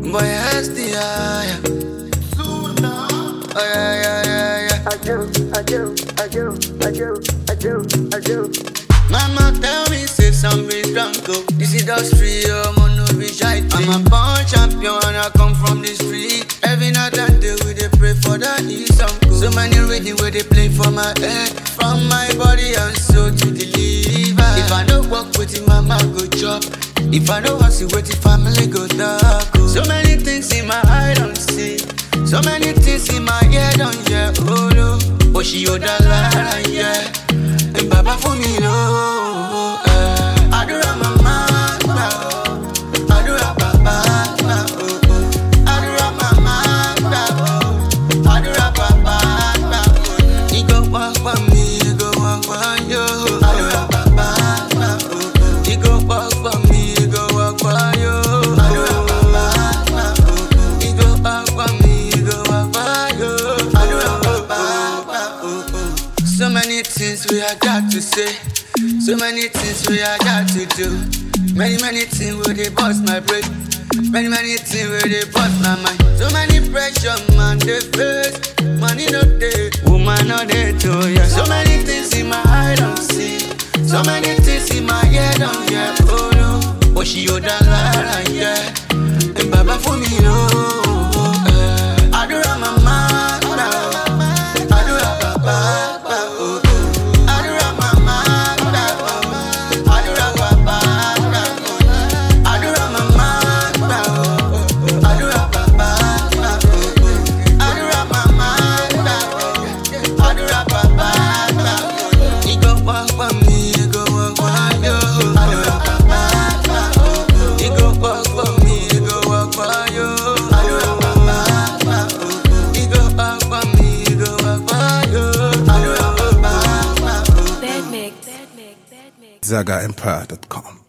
Boy, has the eye. Oh, yeah. I do. Mama tell me, say some be drunk, oh. This industry, I'm no be shy. I'm a born champion, I come from the street. Every night and day, we dey pray for the song. So many reading where they play for my head, from my body and soul to the liver. If I don't work with it, mama go chop. If I don't hustle with it, family go talk. Oh. So many things in my eye don't see. So many things in my ear don't hear. Oh no, oh she oda lara, yeah. And Baba for me, no. Adura mama, Adura papa, Adura mama, Adura papa. He go walk for me, he go walk for you. Adura papa, he go walk for me, he go walk for you. Adura papa, he go walk for me, he go walk for you. Adura papa. So many things we I got to say, so many things we I got to do. Many things where they bust my brain, many things where they bust my mind. So many pressure, man, they face. Money no day, woman no day too, yeah. So many things in my eye don't see, so many things in my ear don't hear. Oh no, oh she oda lara, yeah. And Baba for me, no. Adura mama, Adura papa. ZagaEmpire.com